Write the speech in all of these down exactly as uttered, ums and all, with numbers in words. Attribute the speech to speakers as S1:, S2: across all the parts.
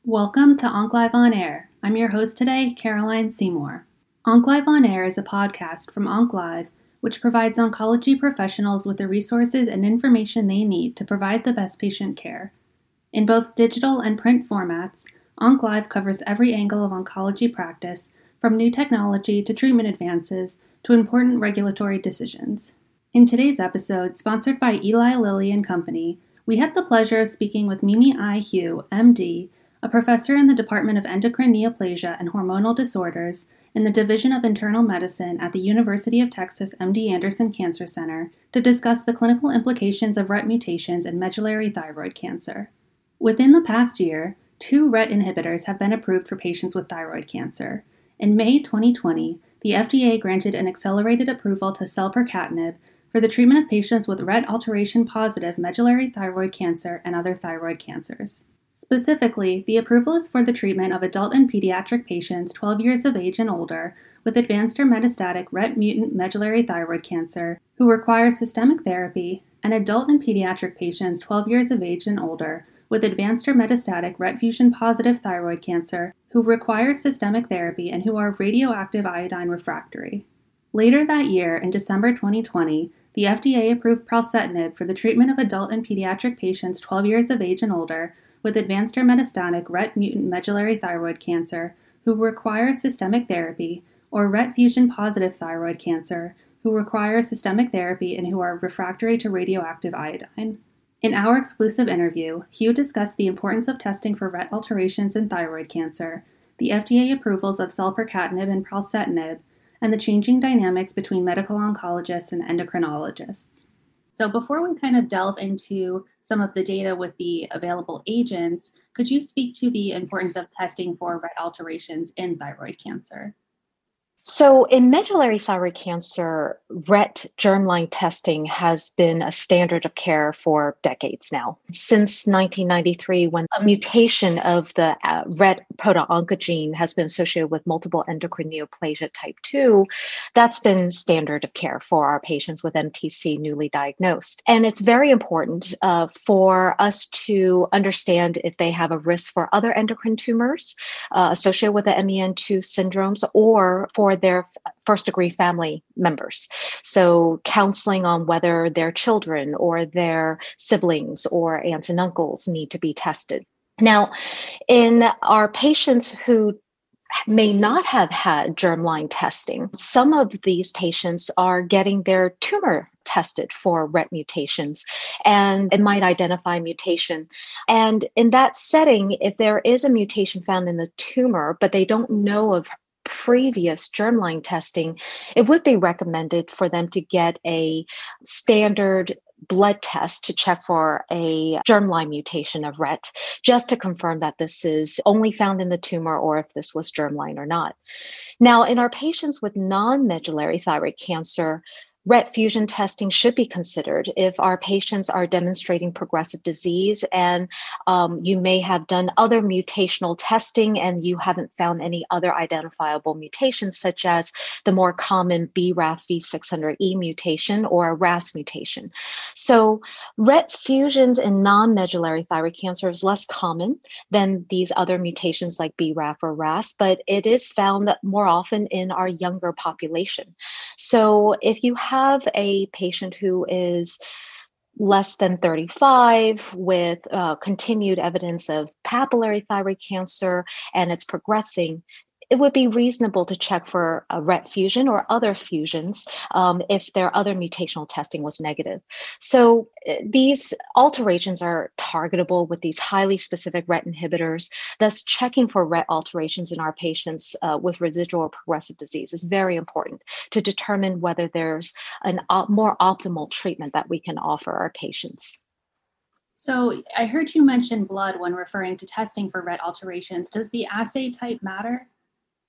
S1: Welcome to OncLive On Air. I'm your host today, Caroline Seymour. OncLive On Air is a podcast from OncLive, which provides oncology professionals with the resources and information they need to provide the best patient care. In both digital and print formats, OncLive covers every angle of oncology practice, from new technology to treatment advances to important regulatory decisions. In today's episode, sponsored by Eli Lilly and Company, we had the pleasure of speaking with Mimi I. Hugh, M D, a professor in the Department of Endocrine Neoplasia and Hormonal Disorders in the Division of Internal Medicine at the University of Texas M D Anderson Cancer Center, to discuss the clinical implications of R E T mutations in medullary thyroid cancer. Within the past year, two R E T inhibitors have been approved for patients with thyroid cancer. In May twenty twenty, the F D A granted an accelerated approval to selpercatinib for the treatment of patients with R E T alteration-positive medullary thyroid cancer and other thyroid cancers. Specifically, the approval is for the treatment of adult and pediatric patients twelve years of age and older with advanced or metastatic R E T mutant medullary thyroid cancer who require systemic therapy, and adult and pediatric patients twelve years of age and older with advanced or metastatic R E T fusion-positive thyroid cancer who require systemic therapy and who are radioactive iodine refractory. Later that year, in December twenty twenty, the F D A approved pralsetinib for the treatment of adult and pediatric patients twelve years of age and older with advanced or metastatic R E T mutant medullary thyroid cancer who require systemic therapy, or R E T fusion-positive thyroid cancer who require systemic therapy and who are refractory to radioactive iodine. In our exclusive interview, Hugh discussed the importance of testing for R E T alterations in thyroid cancer, the F D A approvals of selpercatinib and pralsetinib, and the changing dynamics between medical oncologists and endocrinologists. So before we kind of delve into some of the data with the available agents, could you speak to the importance of testing for R E T alterations in thyroid cancer?
S2: So in medullary thyroid cancer, R E T germline testing has been a standard of care for decades now. Since nineteen ninety-three, when a mutation of the uh, R E T proto-oncogene has been associated with multiple endocrine neoplasia type two, that's been standard of care for our patients with M T C newly diagnosed. And it's very important uh, for us to understand if they have a risk for other endocrine tumors uh, associated with the M E N two syndromes, or for their first degree family members. So counseling on whether their children or their siblings or aunts and uncles need to be tested. Now, in our patients who may not have had germline testing, some of these patients are getting their tumor tested for R E T mutations, and it might identify mutation. And in that setting, if there is a mutation found in the tumor, but they don't know of previous germline testing, it would be recommended for them to get a standard blood test to check for a germline mutation of R E T, just to confirm that this is only found in the tumor or if this was germline or not. Now, in our patients with non-medullary thyroid cancer, R E T fusion testing should be considered if our patients are demonstrating progressive disease and um, you may have done other mutational testing and you haven't found any other identifiable mutations, such as the more common B R A F V six hundred E mutation or a R A S mutation. So R E T fusions in non-medullary thyroid cancer is less common than these other mutations like B R A F or R A S, but it is found more often in our younger population. So if you have have a patient who is less than thirty-five with uh, continued evidence of papillary thyroid cancer and it's progressing, it would be reasonable to check for a R E T fusion or other fusions um, if their other mutational testing was negative. So uh, these alterations are targetable with these highly specific R E T inhibitors. Thus, checking for R E T alterations in our patients uh, with residual or progressive disease is very important to determine whether there's a op- more optimal treatment that we can offer our patients.
S1: So I heard you mention blood when referring to testing for R E T alterations. Does the assay type matter?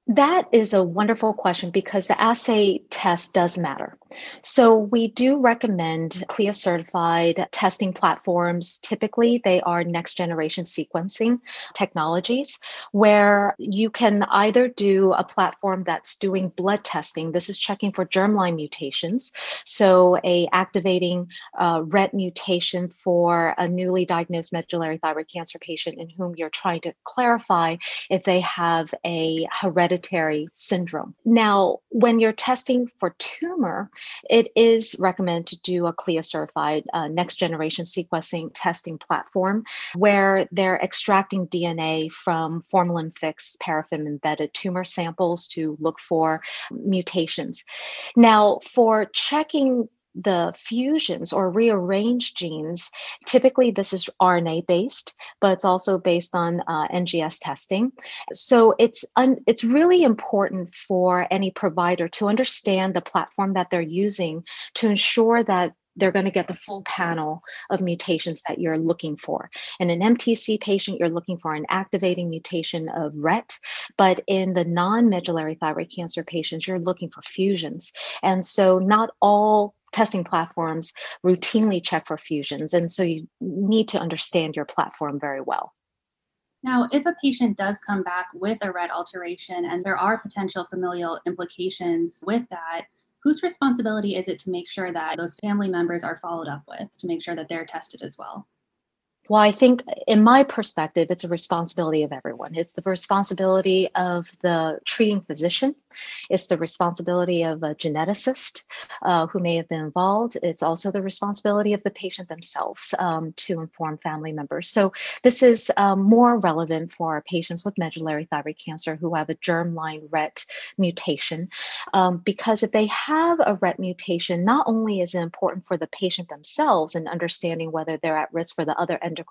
S2: That is a wonderful question because the assay test does matter. So we do recommend CLIA certified testing platforms. Typically, they are next generation sequencing technologies where you can either do a platform that's doing blood testing. This is checking for germline mutations. So a activating uh, R E T mutation for a newly diagnosed medullary thyroid cancer patient in whom you're trying to clarify if they have a hereditary syndrome. Now, when you're testing for tumor, it is recommended to do a CLIA certified uh, next generation sequencing testing platform where they're extracting D N A from formalin fixed paraffin embedded tumor samples to look for mutations. Now, for checking the fusions or rearranged genes, typically this is R N A based, but it's also based on uh, N G S testing. So it's un- it's really important for any provider to understand the platform that they're using to ensure that they're going to get the full panel of mutations that you're looking for. In an M T C patient, you're looking for an activating mutation of R E T, but in the non-medullary thyroid cancer patients, you're looking for fusions. And so not all testing platforms routinely check for fusions. And so you need to understand your platform very well.
S1: Now, if a patient does come back with a R E T alteration and there are potential familial implications with that, whose responsibility is it to make sure that those family members are followed up with, to make sure that they're tested as well?
S2: Well, I think in my perspective, it's a responsibility of everyone. It's the responsibility of the treating physician. It's the responsibility of a geneticist uh, who may have been involved. It's also the responsibility of the patient themselves um, to inform family members. So this is um, more relevant for our patients with medullary thyroid cancer who have a germline R E T mutation, um, because if they have a R E T mutation, not only is it important for the patient themselves in understanding whether they're at risk for the other endocrine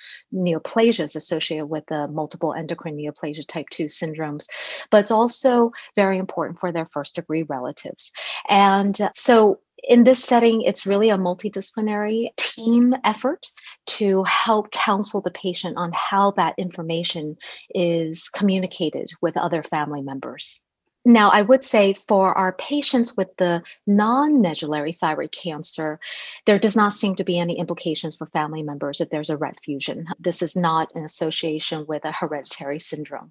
S2: neoplasias associated with the multiple endocrine neoplasia type two syndromes, but it's also very important for their first degree relatives. And so in this setting, it's really a multidisciplinary team effort to help counsel the patient on how that information is communicated with other family members. Now, I would say for our patients with the non-medullary thyroid cancer, there does not seem to be any implications for family members if there's a R E T fusion. This is not an association with a hereditary syndrome.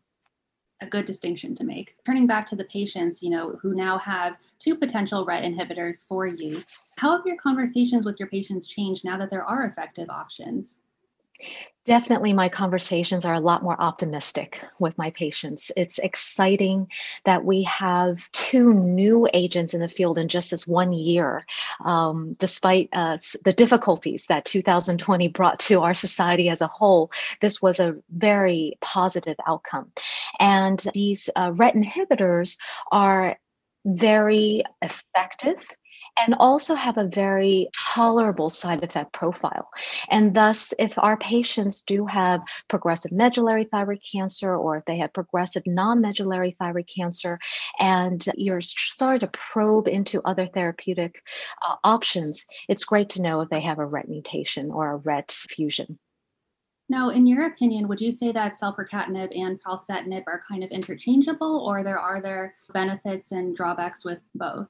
S1: A good distinction to make. Turning back to the patients, you know, who now have two potential R E T inhibitors for use, how have your conversations with your patients changed now that there are effective options?
S2: Definitely, my conversations are a lot more optimistic with my patients. It's exciting that we have two new agents in the field in just this one year, um, despite uh, the difficulties that two thousand twenty brought to our society as a whole. This was a very positive outcome. And these uh, R E T inhibitors are very effective and also have a very tolerable side effect profile. And thus, if our patients do have progressive medullary thyroid cancer, or if they have progressive non-medullary thyroid cancer, and you're starting to probe into other therapeutic uh, options, it's great to know if they have a R E T mutation or a R E T fusion.
S1: Now, in your opinion, would you say that selpercatinib and pralsetinib are kind of interchangeable, or there are there benefits and drawbacks with both?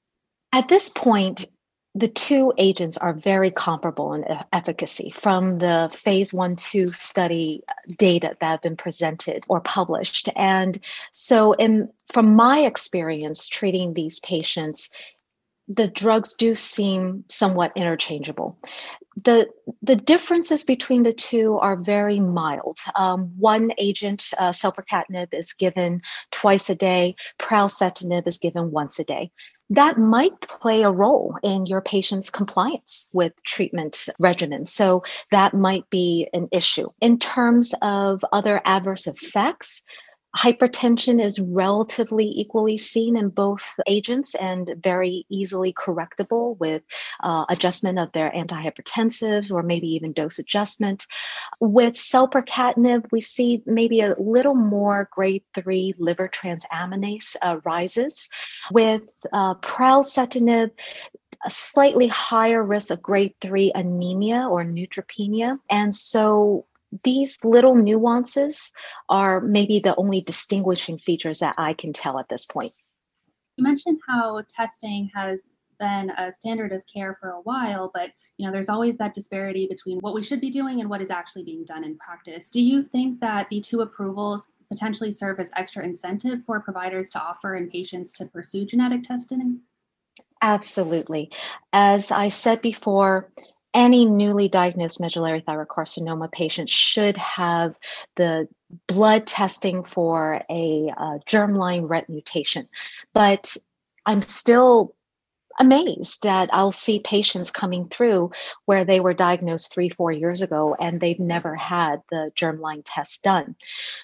S2: At this point, the two agents are very comparable in efficacy from the phase one, two study data that have been presented or published. And so in, from my experience treating these patients, the drugs do seem somewhat interchangeable. The, the differences between the two are very mild. Um, one agent, uh, selpercatinib, is given twice a day. Pralsetinib is given once a day. That might play a role in your patient's compliance with treatment regimen. So that might be an issue. In terms of other adverse effects, hypertension is relatively equally seen in both agents and very easily correctable with uh, adjustment of their antihypertensives or maybe even dose adjustment. With selpercatinib, we see maybe a little more grade three liver transaminase uh, rises. With uh, pralsetinib, a slightly higher risk of grade three anemia or neutropenia. And so these little nuances are maybe the only distinguishing features that I can tell at this point.
S1: You mentioned how testing has been a standard of care for a while, but you know, there's always that disparity between what we should be doing and what is actually being done in practice. Do you think that the two approvals potentially serve as extra incentive for providers to offer and patients to pursue genetic testing?
S2: Absolutely. As I said before, any newly diagnosed medullary thyroid carcinoma patient should have the blood testing for a uh, germline R E T mutation. But I'm still amazed that I'll see patients coming through where they were diagnosed three, four years ago, and they've never had the germline test done.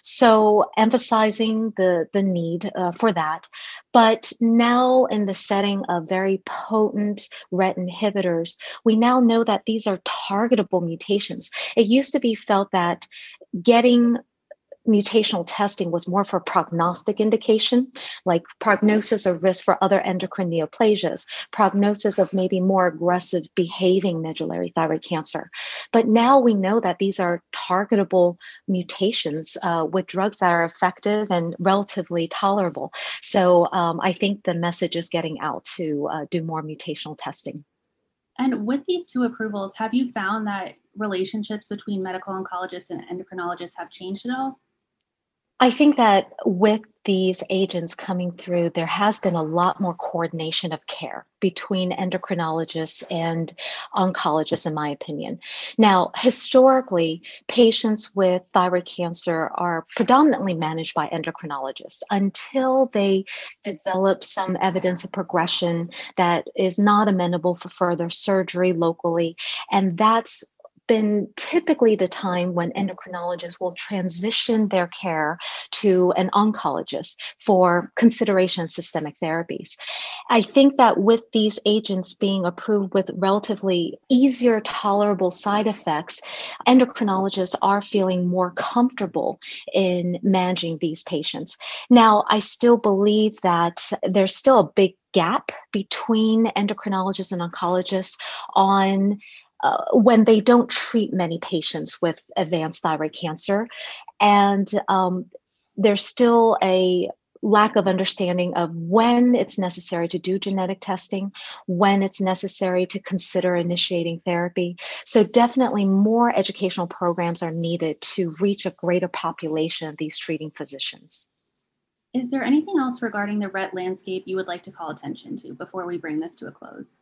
S2: So emphasizing the, the need uh, for that. But now in the setting of very potent R E T inhibitors, we now know that these are targetable mutations. It used to be felt that getting mutational testing was more for prognostic indication, like prognosis of risk for other endocrine neoplasias, prognosis of maybe more aggressive behaving medullary thyroid cancer. But now we know that these are targetable mutations uh, with drugs that are effective and relatively tolerable. So um, I think the message is getting out to uh, do more mutational testing.
S1: And with these two approvals, have you found that relationships between medical oncologists and endocrinologists have changed at all?
S2: I think that with these agents coming through, there has been a lot more coordination of care between endocrinologists and oncologists, in my opinion. Now, historically, patients with thyroid cancer are predominantly managed by endocrinologists until they develop some evidence of progression that is not amenable for further surgery locally. And that's been typically the time when endocrinologists will transition their care to an oncologist for consideration of systemic therapies. I think that with these agents being approved with relatively easier tolerable side effects, endocrinologists are feeling more comfortable in managing these patients. Now, I still believe that there's still a big gap between endocrinologists and oncologists on uh, when they don't treat many patients with advanced thyroid cancer. And um, there's still a lack of understanding of when it's necessary to do genetic testing, when it's necessary to consider initiating therapy. So definitely more educational programs are needed to reach a greater population of these treating physicians.
S1: Is there anything else regarding the R E T landscape you would like to call attention to before we bring this to a close?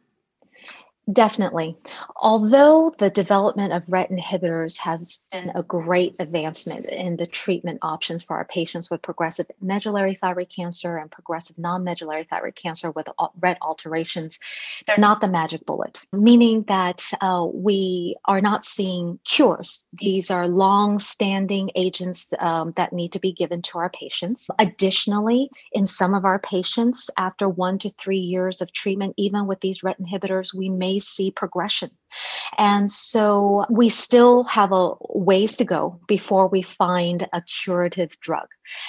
S2: Definitely. Although the development of R E T inhibitors has been a great advancement in the treatment options for our patients with progressive medullary thyroid cancer and progressive non-medullary thyroid cancer with R E T alterations, they're not the magic bullet, meaning that uh, we are not seeing cures. These are long-standing agents um, that need to be given to our patients. Additionally, in some of our patients, after one to three years of treatment, even with these R E T inhibitors, we may see progression. And so we still have a ways to go before we find a curative drug.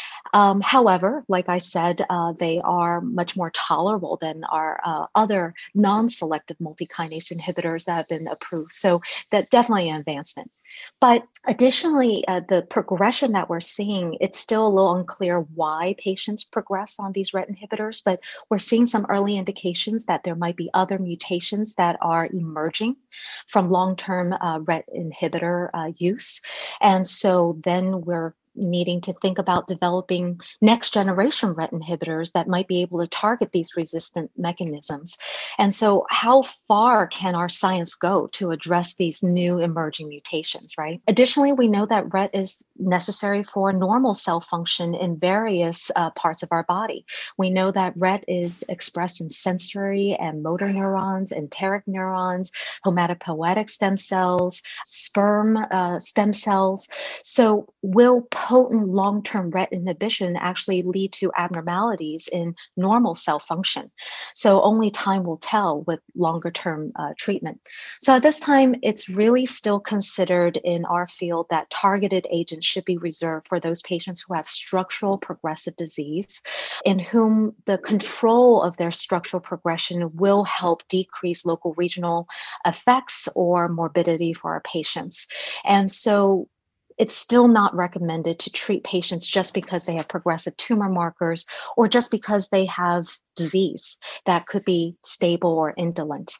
S2: Um, however, like I said, uh, they are much more tolerable than our uh, other non-selective multikinase inhibitors that have been approved. So that's definitely an advancement. But additionally, uh, the progression that we're seeing, it's still a little unclear why patients progress on these R E T inhibitors, but we're seeing some early indications that there might be other mutations that are emerging from long-term uh, R E T inhibitor uh, use. And so then we're needing to think about developing next generation R E T inhibitors that might be able to target these resistant mechanisms. And so how far can our science go to address these new emerging mutations, right? Additionally, we know that R E T is necessary for normal cell function in various uh, parts of our body. We know that R E T is expressed in sensory and motor neurons, enteric neurons, hematopoietic stem cells, sperm uh, stem cells. So will potent long-term R E T inhibition actually lead to abnormalities in normal cell function? So only time will tell with longer-term uh, treatment. So at this time, it's really still considered in our field that targeted agents should be reserved for those patients who have structural progressive disease, in whom the control of their structural progression will help decrease local regional effects or morbidity for our patients. And so It's still not recommended to treat patients just because they have progressive tumor markers or just because they have disease that could be stable or indolent.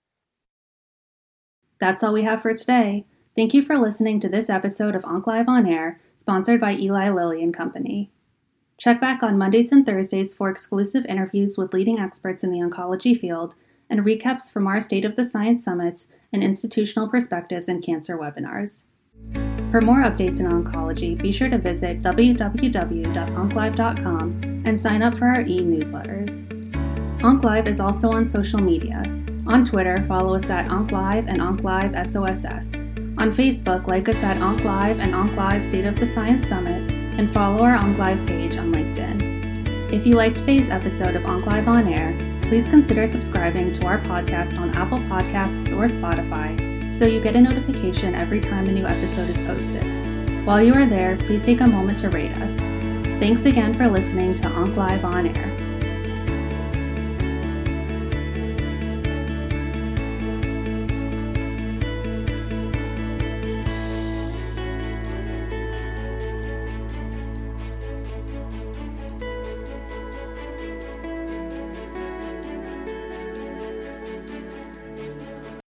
S1: That's all we have for today. Thank you for listening to this episode of OncLive On Air, sponsored by Eli Lilly and Company. Check back on Mondays and Thursdays for exclusive interviews with leading experts in the oncology field and recaps from our State of the Science summits and institutional perspectives and cancer webinars. For more updates in oncology, be sure to visit w w w dot onc live dot com and sign up for our e-newsletters. OncLive is also on social media. On Twitter, follow us at OncLive and OncLiveSOSS. On Facebook, like us at OncLive and OncLive State of the Science Summit, and follow our OncLive page on LinkedIn. If you liked today's episode of OncLive On Air, please consider subscribing to our podcast on Apple Podcasts or Spotify so you get a notification every time a new episode is posted. While you are there, please take a moment to rate us. Thanks again for listening to OncLive On Air.